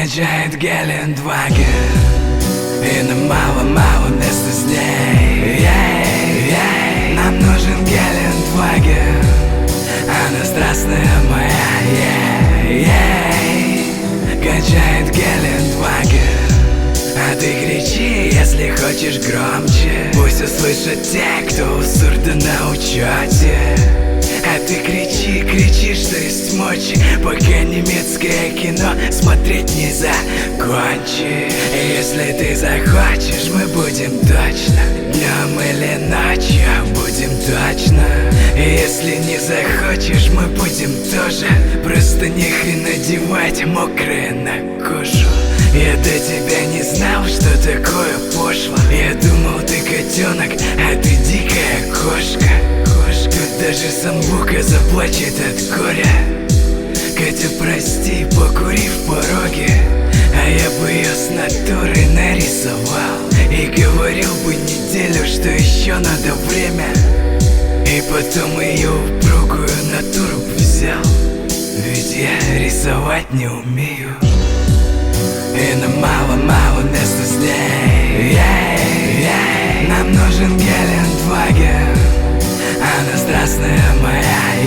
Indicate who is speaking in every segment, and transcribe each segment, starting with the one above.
Speaker 1: качает Гелендваген, и нам мало-мало места с ней. Нам нужен Гелендваген, она страстная моя. Качает Гелендваген, а ты кричи, если хочешь, громче. Пусть услышат те, кто у сурда на учете. А ты кричи, кричи, что есть мочи, пока немецкое кино смотреть не закончи. И если ты захочешь, мы будем точно, днем или ночью будем точно. И если не захочешь, мы будем тоже, просто нехрен надевать мокрое на кожу. Я до тебя не знал, что такое пошло. Я думал, ты котенок, а ты дикая кошка. Даже самбука заплачет от горя. Катя, прости, покури в пороге, а я бы ее с натуры нарисовал и говорил бы неделю, что еще надо время. И потом ее упругую натуру взял, ведь я рисовать не умею. И нам мало-мало места с ней. Нам нужен Гелендваген, она страстная моя.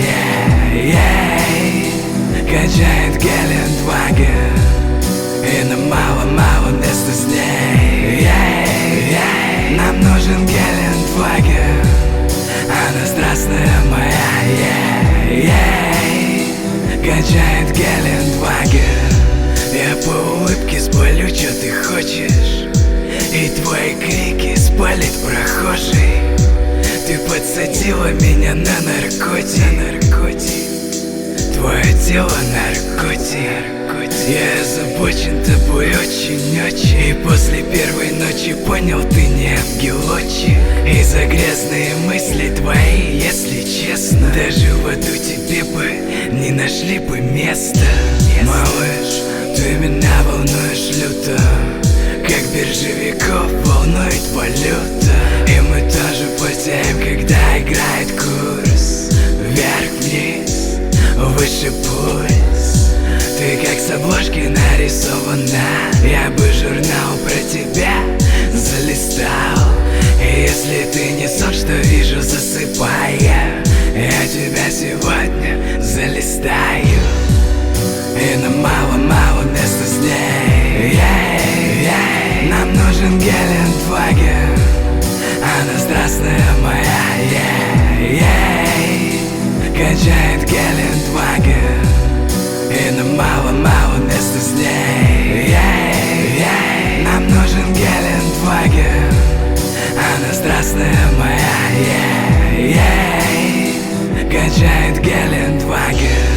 Speaker 1: Качает Гелендваген, и нам мало-мало места с ней. Нам нужен Гелендваген, она страстная моя. Качает Гелендваген, я по улыбке спалю, что ты хочешь, и твои крики спалит прохожий. Ты подсадила меня на наркотик, твое тело наркотик. Я озабочен тобой очень-очень, и после первой ночи понял, ты не ангелочек. И за грязные мысли твои, если честно, даже в аду тебе бы не нашли бы места. Малыш, ты меня волнуешь люто, как биржевиков волнует валюта. И мы тоже потеем, когда играет курс вверх-вниз, выше пульс. Ты как с обложки нарисована, я бы журнал про тебя залистал. И если ты не сон, что вижу, засыпая, я тебя сегодня залистаю. И нам мало-мало места с ней. Нам нужен Гелендваген, она страстная моя. Качает Гелендваген, и нам мало-мало места с ней. Нам нужен Гелендваген, она страстная моя. Качает Гелендваген.